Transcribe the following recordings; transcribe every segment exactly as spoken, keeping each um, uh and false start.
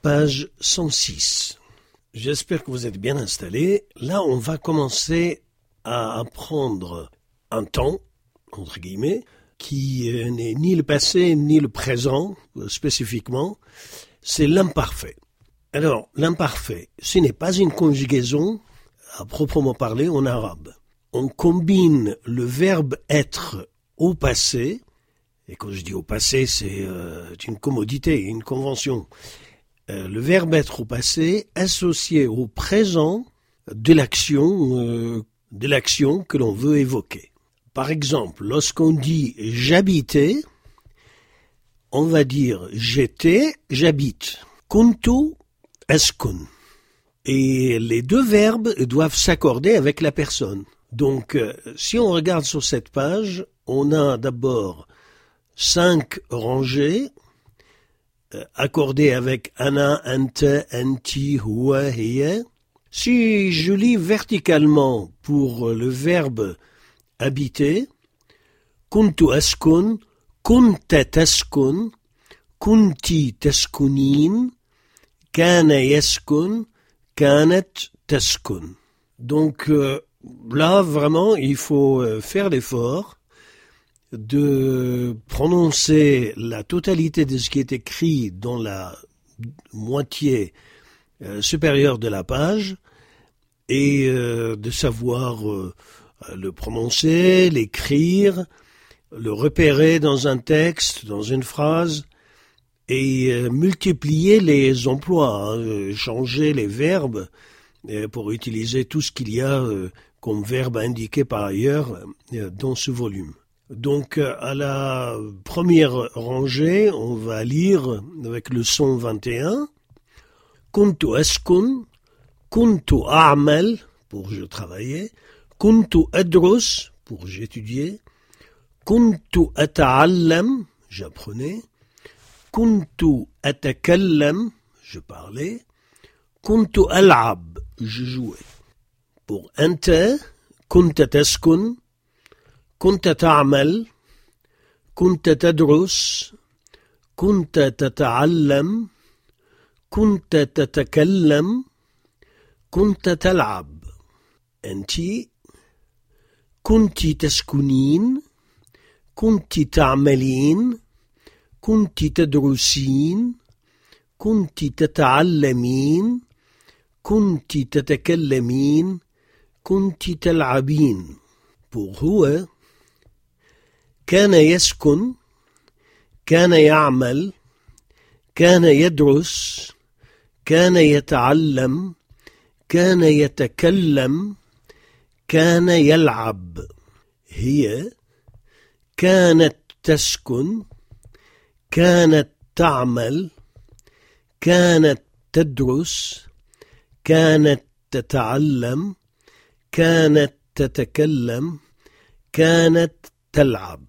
page cent six. J'espère que vous êtes bien installés. Là, on va commencer à apprendre un temps, entre guillemets, qui n'est ni le passé ni le présent, spécifiquement. C'est l'imparfait. Alors, l'imparfait, ce n'est pas une conjugaison à proprement parler en arabe. On combine le verbe être au passé, et quand je dis au passé, c'est euh, une commodité, une convention. Euh, le verbe être au passé associé au présent de l'action, euh, de l'action que l'on veut évoquer. Par exemple, lorsqu'on dit j'habitais, on va dire j'étais, j'habite. Kuntu askun. Et les deux verbes doivent s'accorder avec la personne. Donc, euh, si on regarde sur cette page, on a d'abord cinq rangées euh, accordées avec ana, anta, anti, huwa, hiya. Si je lis verticalement pour le verbe habiter, kuntu askun, kunta taskun, kunti taskunin, kana yaskun, kanat taskun. Donc euh, là, vraiment, il faut faire l'effort de prononcer la totalité de ce qui est écrit dans la moitié euh, supérieure de la page et euh, de savoir euh, le prononcer, l'écrire, le repérer dans un texte, dans une phrase et euh, multiplier les emplois, hein, changer les verbes euh, pour utiliser tout ce qu'il y a euh, comme verbe indiqué par ailleurs euh, dans ce volume. Donc, à la première rangée, on va lire avec le son vingt et un. Kuntu askun, kuntu a'mal, pour je travaillais, kuntu adrus, pour j'étudiais, kuntu ata'allam, j'apprenais, kuntu atakallam, je parlais, kuntu al'ab, je jouais. Pour anta, kunta taskun, كنت تعمل كنت تدرس كنت تتعلم كنت تتكلم كنت تلعب أنت كنت تسكنين كنت تعملين كنت تدرسين كنت تتعلمين كنت تتكلمين كنت تلعبين. Pour هو كان يسكن كان يعمل كان يدرس كان يتعلم كان يتكلم كان يلعب. هي كانت تسكن كانت تعمل كانت تدرس كانت تتعلم كانت تتكلم كانت تلعب.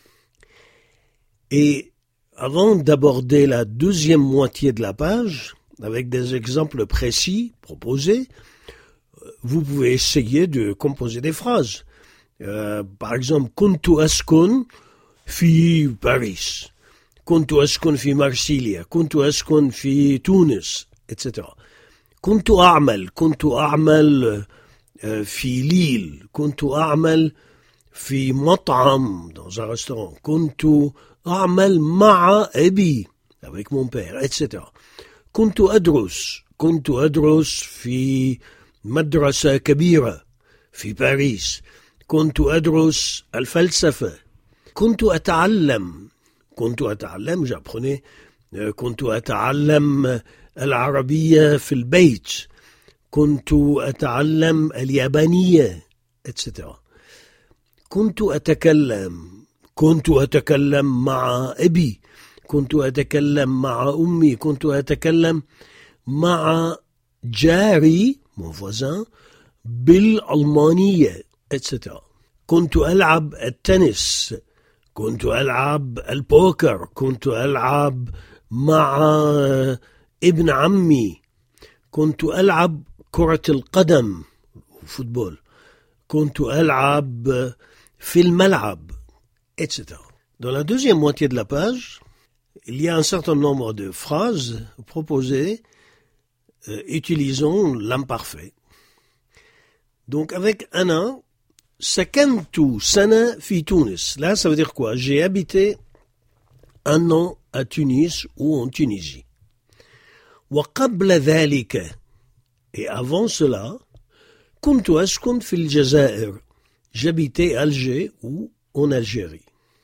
Et avant d'aborder la deuxième moitié de la page, avec des exemples précis proposés, vous pouvez essayer de composer des phrases. Euh, par exemple, كنت أسكن في باريس, كنت أسكن في مارسيليا, كنت أسكن في تونس, et cetera. كنت أعمل, كنت أعمل في ليل, كنت أعمل في مطعم, dans un restaurant, كنت أعمل مع أبي, avec mon père, et cetera. كنت أدرس, كنت أدرس في مدرسة كبيرة في باريس, كنت أدرس الفلسفة, كنت أتعلم, كنت أتعلم, j'apprenais, كنت أتعلم العربية في البيت, كنت أتعلم اليابانية, et cetera. كنت أتكلم, كنت أتكلم مع أبي, كنت أتكلم مع أمي, كنت أتكلم مع جاري, mon voisin, بالألمانية, et cetera. كنت ألعب التنس, كنت ألعب البوكر, كنت ألعب مع ابن عمي, كنت ألعب كرة القدم, فوتبول, كنت ألعب في الملعب, et cetera. Dans la deuxième moitié de la page, il y a un certain nombre de phrases proposées euh, utilisant l'imparfait. Donc avec ana, sakantu sana fi Tunis. Là, ça veut dire quoi? J'ai habité un an à Tunis ou en Tunisie. Wa qabla dhalika. Et avant cela, kuntu askun fil Jazair. J'habitais Alger ou en Algérie.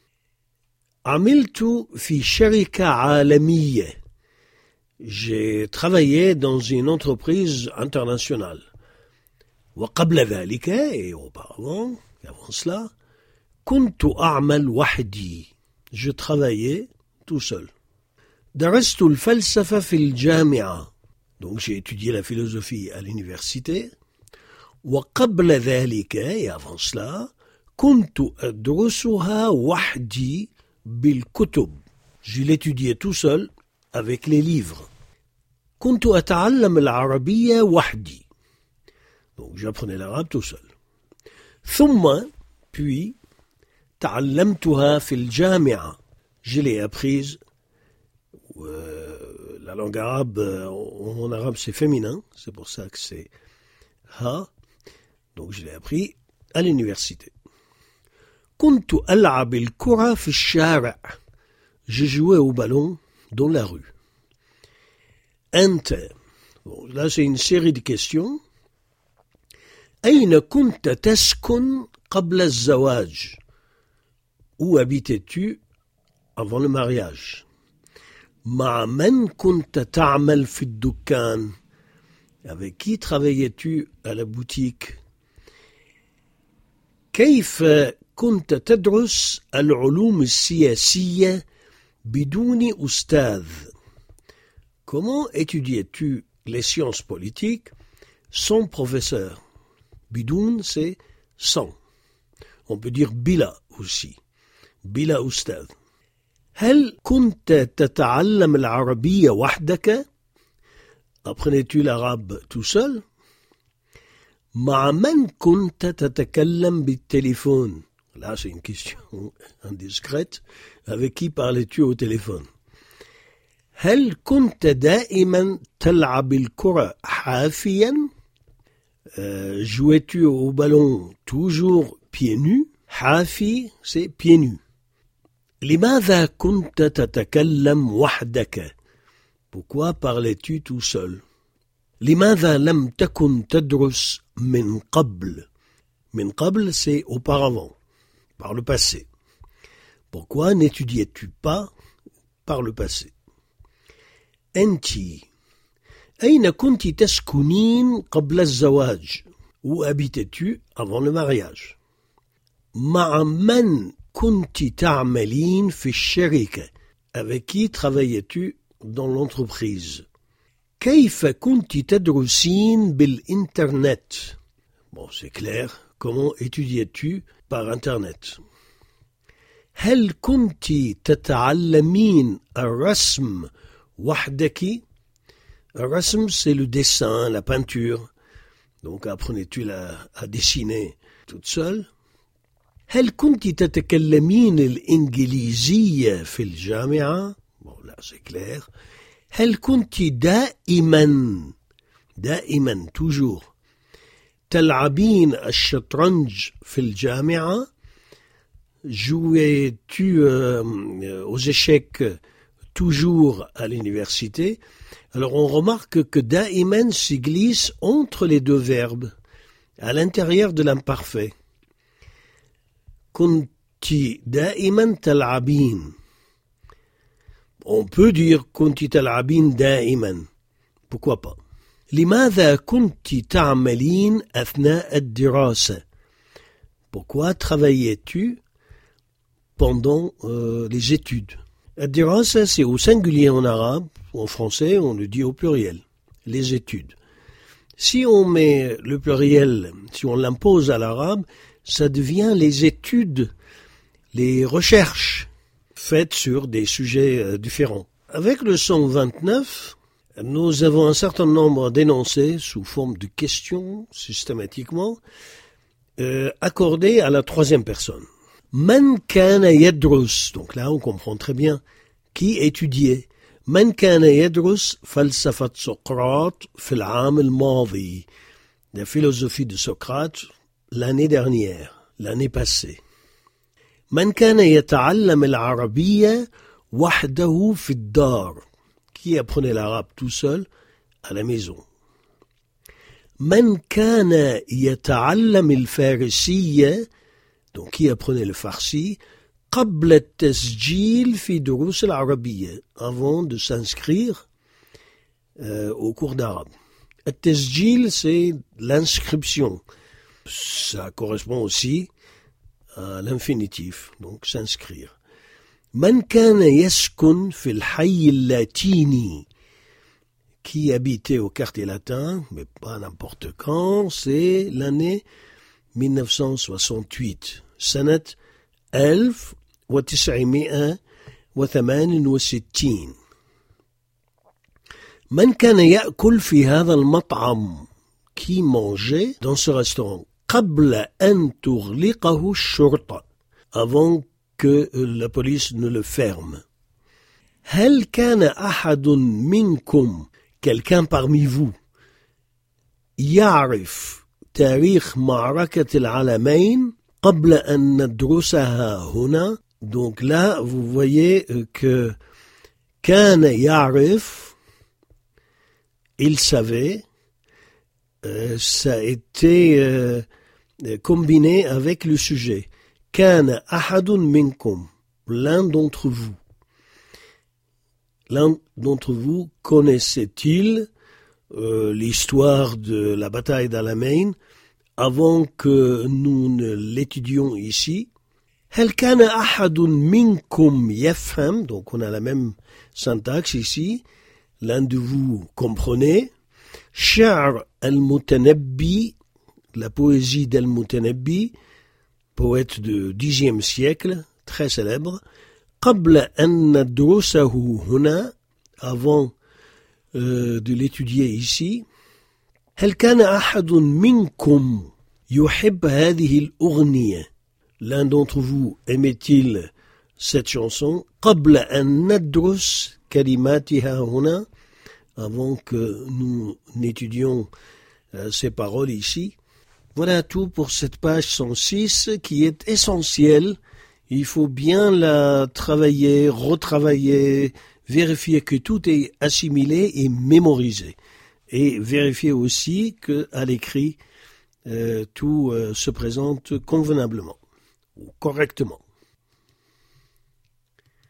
Amiltu fi sharika alamiyya. J'ai travaillé dans une entreprise internationale. Wa qabla dhalika, et auparavant, et avant cela, kuntu a'mal wahdi. Je travaillais tout seul. Darastu al-falsafa fil jami'a. Donc j'ai étudié la philosophie à l'université. Wa qabla dhalika, et avant cela, kuntu adrusuha wahdi bil kutub. Je l'étudiais tout seul avec les livres. Kuntu ata'allam al-arabiyya wahdi. Donc j'apprenais l'arabe tout seul. Thumma, puis, ta'allamtuha fil jami'a. Je l'ai apprise. Euh, la langue arabe, en, en arabe c'est féminin, c'est pour ça que c'est ha. Donc je l'ai appris à l'université. Kuntu al'ab al-kura fi al-shara'. Je jouais au ballon dans la rue. Anta. Bon, là c'est une série de questions. Aina kunta taskun qabla al-zawaj. Où habitais-tu avant le mariage? مع من كنت تعمل في الدكان. Avec qui travaillais-tu à la boutique? كيف كنت تدرس العلوم السياسية بدون أستاذ. Comment étudiais-tu les sciences politiques sans professeur? بدون, c'est sans. On peut dire bila aussi. Bila أستاذ. هل كنت تتعلم العربية وحدك؟ Apprenais-tu l'arabe tout seul? مع من كنت تتكلم بالتليفون? Là, c'est une question indiscrète. Avec qui parlais-tu au téléphone? هل كنت دائما تلعب الكرة حافيا؟ euh, Jouais-tu au ballon toujours pieds nus? حافي, c'est pieds nus. لماذا كنت تتكلم وحدك? Pourquoi parlais-tu tout seul? لماذا لم تكن تدرس من قبل? من قبل, c'est auparavant, par le passé. Pourquoi n'étudiais-tu pas par le passé? أنتِ أين كنت تسكنين قبل الزواج? Où habitais-tu avant le mariage? مع من كنت تعملين في الشركة? Avec qui travaillais-tu dans l'entreprise? كيف كنت تدرسين بالإنترنت? Bon, c'est clair. Comment étudiais-tu par Internet? هل كنت تتعلمين الرسم وحدك? الرسم, c'est le dessin, la peinture. Donc, apprenais-tu la, à dessiner toute seule? هل كنت تتكلمين الإنجليزية في الجامعة؟ Bon, là, c'est clair. هل كنت دائما دائما toujours تلعبين الشطرنج في الجامعة? Jouais-tu euh, aux échecs toujours à l'université? Alors on remarque que da'iman s'y glisse entre les deux verbes, à l'intérieur de l'imparfait. Kunti da'iman tal'abin. On peut dire kunti tal'abin da'iman. Pourquoi pas? لماذا كنت تعملين أثناء الدراسة? Pourquoi travaillais-tu pendant euh, les études? الدراسة, c'est au singulier en arabe. En français, on le dit au pluriel. Les études. Si on met le pluriel, si on l'impose à l'arabe, ça devient les études, les recherches faites sur des sujets euh, différents. Avec le cent vingt-neuf, nous avons un certain nombre d'énoncés sous forme de questions, systématiquement, euh, accordés à la troisième personne. Man kana yadrus. Donc là, on comprend très bien qui étudiait من كان يدرس فلسفة سقراط في العام الماضي, la philosophie de Socrate l'année dernière, l'année passée. من كان يتعلم العربية وحده في الدار, qui apprenait l'arabe tout seul à la maison. من كان يتعلم الفارسية, donc qui apprenait le farsi, قبل التسجيل في دروس العربية, avant de s'inscrire euh, au cours d'arabe. التسجيل, c'est l'inscription. Ça correspond aussi à l'infinitif, donc s'inscrire. من كان يسكن في الحي اللاتيني, qui habitait au quartier latin, mais pas n'importe quand, c'est l'année mille neuf cent soixante-huit, سنة ألف وتسعمائة وثمانية وستين. من كان يأكل في هذا المطعم, qui mangeait dans ce restaurant, قبل أن تغلقه الشرطة, avant que la police ne le ferme. هل كان أحد منكم, quelqu'un parmi vous, يعرف تاريخ معركة العلمين قبل أن ندرسها هنا? Donc là, vous voyez que كان يعرف, il savait, euh, ça a été euh, combiné avec le sujet. كان أحد منكم, l'un d'entre vous. L'un d'entre vous connaissait-il euh, l'histoire de la bataille d'Alamein avant que nous ne l'étudions ici? هل كان أحد منكم يفهم, donc on a la même syntaxe ici, l'un de vous comprenez. شعر المتنبي, la poésie d'Al-Mutanabbi, poète du dixième siècle, très célèbre. قبل أن ندرسه هنا, avant euh, de l'étudier ici. هل كان أحد منكم يحب هذه الأغنية, l'un d'entre vous aimait-il cette chanson? قبل أن ندرس كلماتها هنا, avant que nous n'étudions euh, ces paroles ici. Voilà tout pour cette page cent six qui est essentielle. Il faut bien la travailler, retravailler, vérifier que tout est assimilé et mémorisé. Et vérifier aussi qu'à l'écrit, euh, tout euh, se présente convenablement ou correctement.